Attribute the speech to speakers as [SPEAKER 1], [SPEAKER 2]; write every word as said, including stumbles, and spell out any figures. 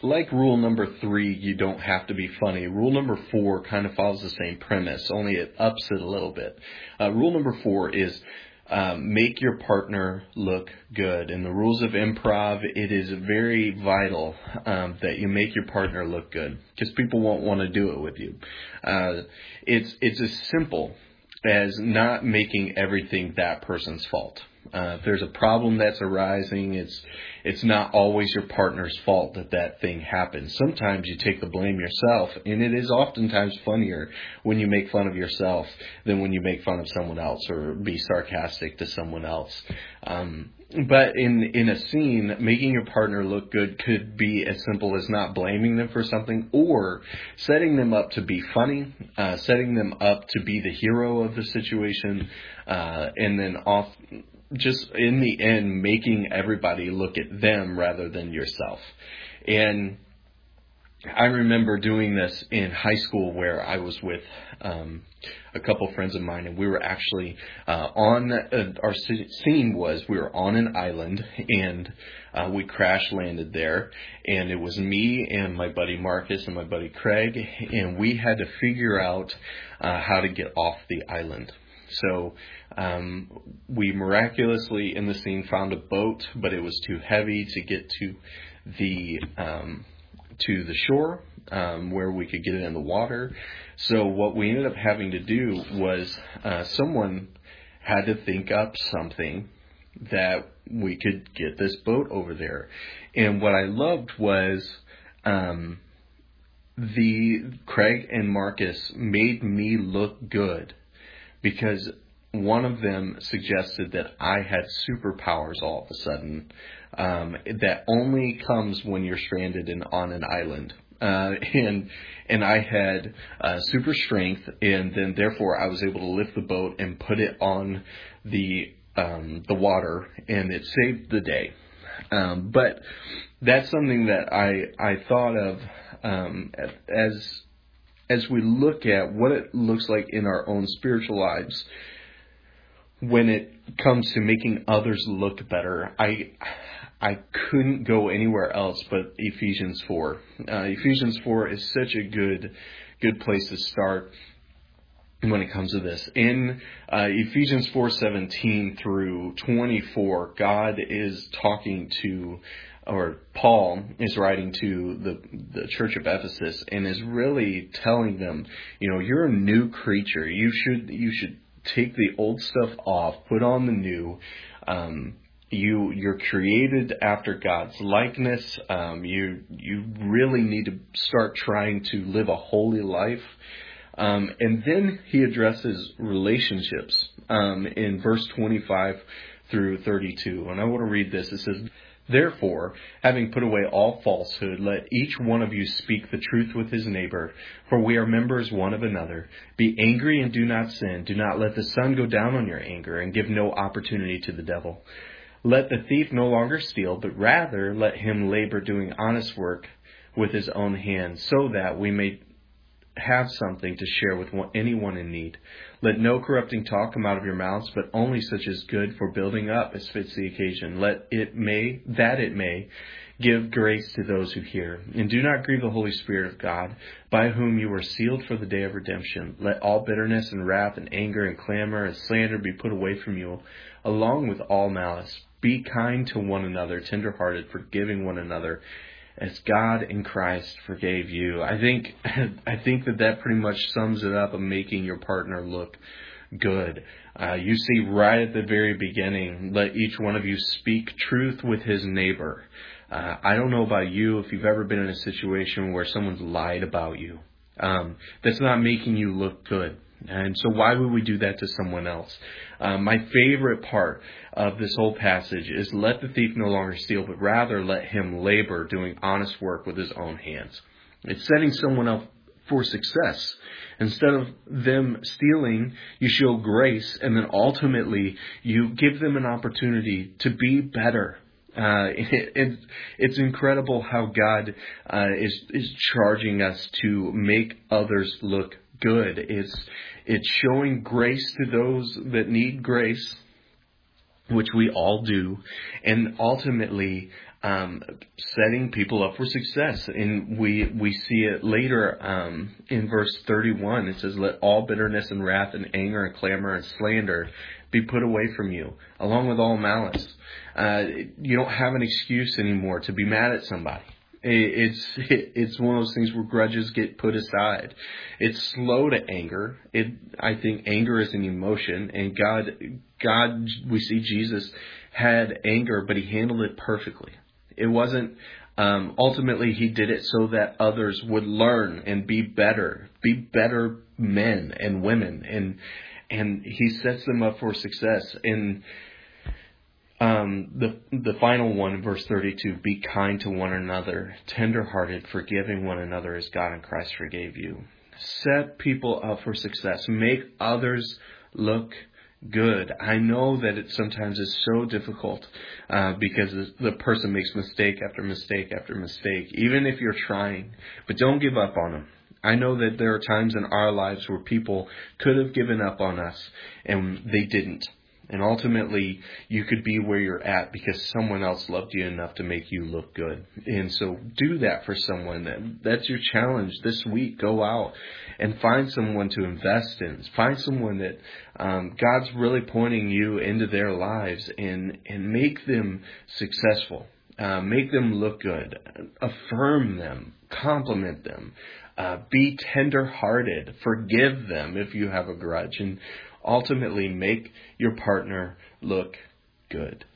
[SPEAKER 1] like rule number three, you don't have to be funny. Rule number four kind of follows the same premise, only it ups it a little bit. Uh, rule number four is um, make your partner look good. In the rules of improv, it is very vital um, that you make your partner look good because people won't want to do it with you. Uh, it's it's as simple as not making everything that person's fault. Uh, if there's a problem that's arising, it's it's not always your partner's fault that that thing happens. Sometimes you take the blame yourself, and it is oftentimes funnier when you make fun of yourself than when you make fun of someone else or be sarcastic to someone else. Um, but in in a scene, making your partner look good could be as simple as not blaming them for something or setting them up to be funny, uh, setting them up to be the hero of the situation, uh, and then off. Just in the end, making everybody look at them rather than yourself. And I remember doing this in high school where I was with um, a couple friends of mine, and we were actually uh, on, uh, our scene was we were on an island, and uh, we crash landed there, and it was me and my buddy Marcus and my buddy Craig, and we had to figure out uh, how to get off the island. So um, we miraculously in the scene found a boat, but it was too heavy to get to the um, to the shore um, where we could get it in the water. So what we ended up having to do was uh, someone had to think up something that we could get this boat over there. And what I loved was um, the Craig and Marcus made me look good. Because one of them suggested that I had superpowers all of a sudden um, that only comes when you're stranded in, on an island. Uh, and and I had uh, super strength, and then therefore I was able to lift the boat and put it on the um, the water, and it saved the day. Um, but that's something that I I thought of um, as. As we look at what it looks like in our own spiritual lives, when it comes to making others look better, I I couldn't go anywhere else but Ephesians four. Uh, Ephesians four is such a good good place to start when it comes to this. In uh, Ephesians four seventeen through twenty-four, God is talking to or Paul is writing to the the church of Ephesus and is really telling them, you know, you're a new creature. You should you should take the old stuff off, put on the new. Um, you you're created after God's likeness. Um, you you really need to start trying to live a holy life. Um, and then he addresses relationships um, in verse twenty-five through thirty-two. And I want to read this. It says, "Therefore, having put away all falsehood, let each one of you speak the truth with his neighbor, for we are members one of another. Be angry and do not sin. Do not let the sun go down on your anger, and give no opportunity to the devil. Let the thief no longer steal, but rather let him labor doing honest work with his own hands, so that we may have something to share with anyone in need. Let no corrupting talk come out of your mouths, but only such as good for building up as fits the occasion. Let it may, that it may, give grace to those who hear. And do not grieve the Holy Spirit of God, by whom you were sealed for the day of redemption. Let all bitterness and wrath and anger and clamor and slander be put away from you, along with all malice. Be kind to one another, tenderhearted, forgiving one another, as God in Christ forgave you." I think I think that that pretty much sums it up of making your partner look good. Uh, you see right at the very beginning, let each one of you speak truth with his neighbor. Uh, I don't know about you if you've ever been in a situation where someone's lied about you. Um, that's not making you look good. And so why would we do that to someone else? Uh, my favorite part of this whole passage is let the thief no longer steal, but rather let him labor doing honest work with his own hands. It's setting someone up for success. Instead of them stealing, you show grace, and then ultimately you give them an opportunity to be better. Uh, it, it, it's incredible how God uh, is is charging us to make others look good. It's it's showing grace to those that need grace, which we all do, and ultimately um, setting people up for success. And we we see it later um, in verse thirty-one. It says, "Let all bitterness and wrath and anger and clamor and slander be put away from you, along with all malice." Uh, you don't have an excuse anymore to be mad at somebody. It's it's one of those things where grudges get put aside. It's slow to anger. It I think anger is an emotion, and God God we see Jesus had anger, but he handled it perfectly. It wasn't um, ultimately he did it so that others would learn and be better, be better men and women, and and he sets them up for success. And Um, the the final one, verse thirty-two, "Be kind to one another, tender-hearted, forgiving one another as God in Christ forgave you." Set people up for success. Make others look good. I know that it sometimes is so difficult uh, because the person makes mistake after mistake after mistake, even if you're trying. But don't give up on them. I know that there are times in our lives where people could have given up on us and they didn't. And ultimately, you could be where you're at because someone else loved you enough to make you look good. And so do that for someone. That's your challenge this week. Go out and find someone to invest in. Find someone that um, God's really pointing you into their lives and, and make them successful. Uh, make them look good. Affirm them. Compliment them. Uh, be tender-hearted. Forgive them if you have a grudge. And ultimately make your partner look good.